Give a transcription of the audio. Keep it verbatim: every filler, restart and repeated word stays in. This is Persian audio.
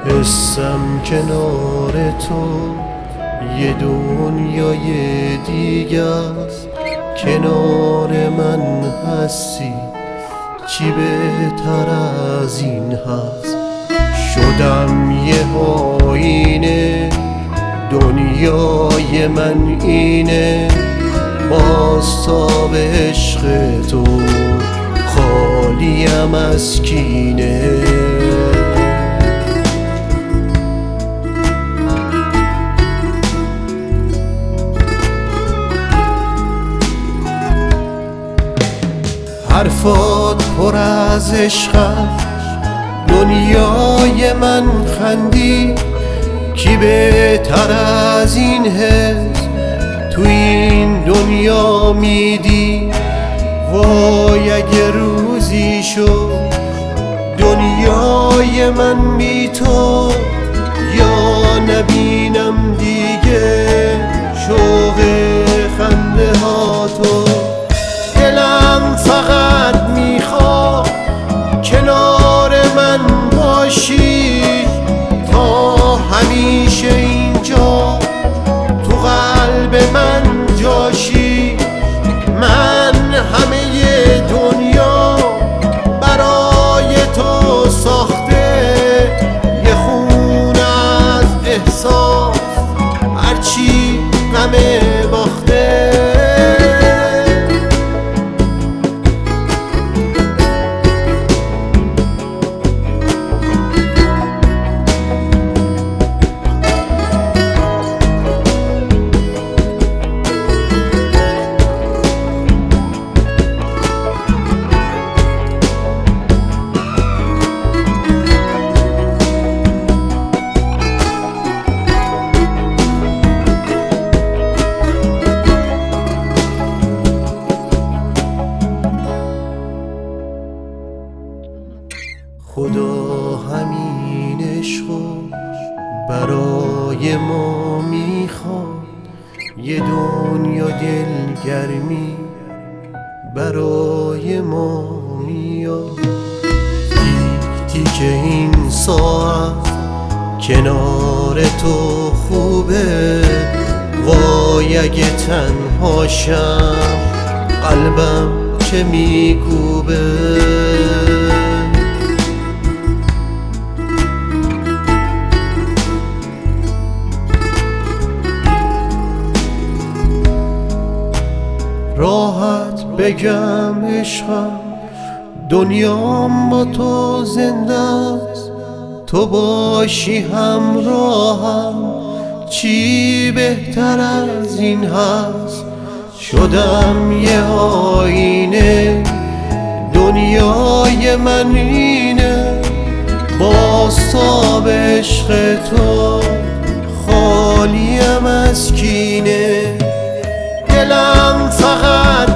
حسم کنار تو یه دنیای دیگه است. کنار من هستی چی بهتر از این هست. شدم یه آینه، دنیای من اینه. باز تا به عشق تو خالیم از کینه. حرفات پر از عشقم، دنیای من خندی. کی بهتر از این حس تو این دنیا میدی. وای اگه روزی شد دنیای من بی تو، یا نبینم دیگه شوق خنده ها تو. دلم فقط میخواد کنار من باشی، تا همیشه اینجا تو قلب من جاشی. من همه دنیا برای تو ساخته، یه خونه از احساس هرچی غم باخته. خدا همین عشقو برای ما میخواد. یه دنیا دلگرمی برای ما میاد. تیک تیک این ساعت کنار تو خوبه. وای اگه تنهاشم قلبم چه میکوبه. راحت بگم عشقم دنیام با تو زنده است. تو باشی همراهم چی بهتر از این هست. شدم یه آینه، دنیای من اینه. باز تا به عشق تو خالیم از کینه. دلم فقط